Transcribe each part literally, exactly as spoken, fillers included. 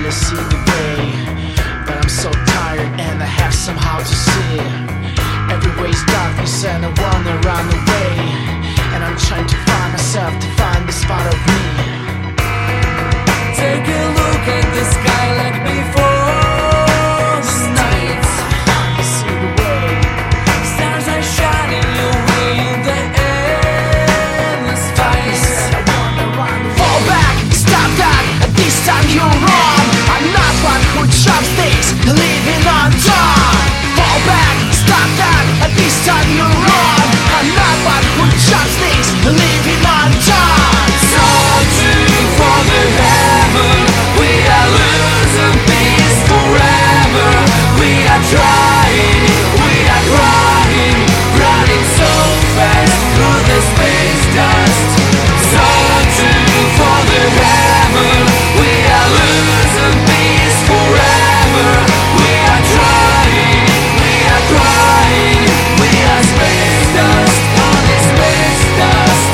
to see the way, but I'm so tired and I have somehow to see. Everywhere's darkness and I wanna run away, and I'm trying to find myself, to find this part of me. Take a look at the sky like before. Nights, You see the way. stars are shining your way in the endless fight. And I wanna run away. Fall back, stop that, this time you're wrong. I'm not one who drops things, living on time. Fall back, stop that, this time you're wrong. I'm not one who drops things, living on time. Searching for the heaven, we are losing peace forever. We are trying, we are crying, running so fast through the space dust. Searching for the heaven, we are losing peace forever. We are trying, we are crying, we are space dust, only space dust.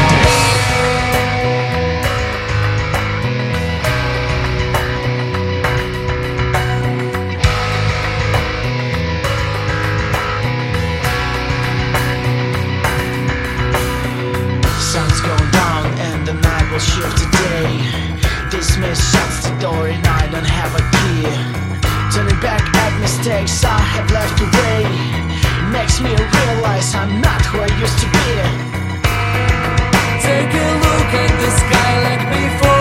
Sun's going down and the night will shift today. This mist shuts the door and I don't have a key. Turning back at mistakes I have left away makes me realize I'm not who I used to be. Take a look at the sky like before.